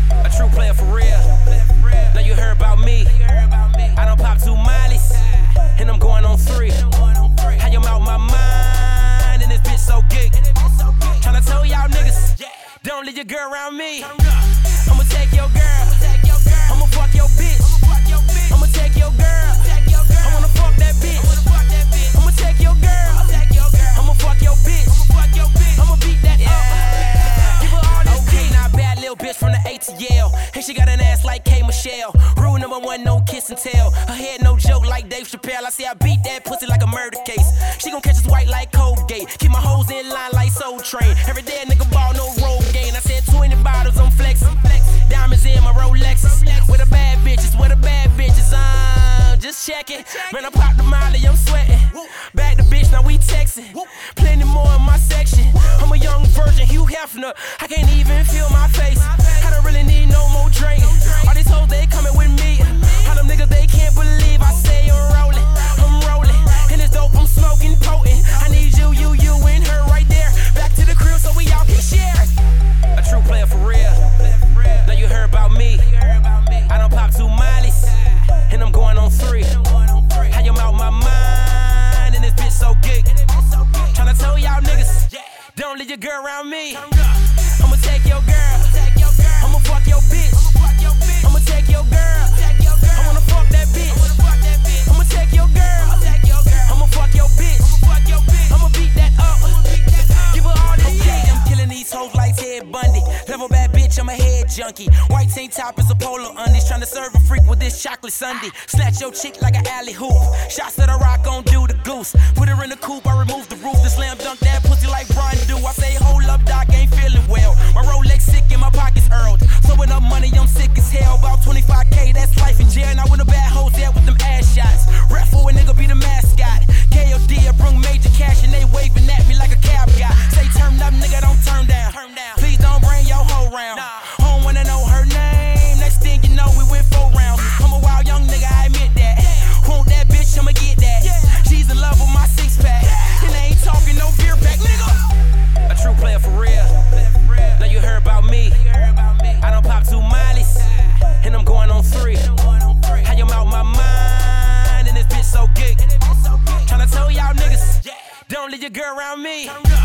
A true player for real. Now you heard about me. I done popped 2 Miley's, and I'm going on 3. How you out my mind, and this bitch so geek. Tryna tell y'all niggas, don't leave your girl around me. I'ma take your girl, I'ma fuck your bitch. I'ma take your girl, I wanna fuck that bitch. I'ma take your girl, I'ma fuck your bitch. I'ma beat that up. Give her all this okay, now bad little bitch from the ATL. And she got an ass like K. Michelle. Rule number 1, no kiss and tell. Her head no joke like Dave Chappelle. I say I beat that pussy like a murder case. She gon' catch us white like Colgate. Keep my hoes in line like Soul Train. Every day a nigga ball, no road gain. I said 20 bottles, I'm flexing. Diamonds in my Rolexes. With the bad bitches, just checking. Man, I popped the Miley, I'm sweating. Back the bitch, now we texting. Plenty more in my section. I'm a young virgin, Hugh Hefner. I can't even feel my face. I don't really need no more drink. All these hoes, they coming with me. All them niggas, they can't believe I say I'm rolling. And it's dope, I'm smoking potent. I need you, and her right there. Back to the crib so we all can share. A true player for real. Now you heard about me. I done popped 2 Miley's, and I'm going on 3. How you out my mind, and this bitch so geek. Tryna tell y'all niggas, don't leave your girl around me. I'ma take your girl, I'ma fuck your bitch. I'ma take your girl, I wanna fuck that bitch. I'ma take your girl, I'ma fuck your bitch. I'ma beat that up. Give her all this shit. I'm killing these hoes like Ted Bundy. Level bad bitch, I'm a head junkie. White tank top is a polo undies. Tryna serve a freak with this chocolate sundae. Snatch your chick like an alley hoop. Shots to the rock, gon' do the goose. Put her in the coupe, I remove the roof. Then slam dunk that pussy like Ron do. I say, hold up, doc, ain't feeling well. My Rolex sick and my pockets earled. Throwing up money, I'm sick as hell. About 25K, that's life in jail. Now when the bad hoes there with them ass shots. Rap for a nigga, be the mascot. KOD, I bring major cash and they waving at me like a cab guy. Say turn up, nigga, don't turn down. Please don't bring your hoe round. I don't wanna know her name. Next thing you know, we went 4 rounds. I'm a wild young nigga, I admit that. Want that bitch, I'ma get that. She's in love with my 6-pack. And I ain't talking no beer pack, nigga. A true player for real. Now you heard about me. I done popped 2 Miley's, and I'm going on 3. How you out my mind, and this bitch so geek. Tryna tell y'all niggas, don't leave your girl around me.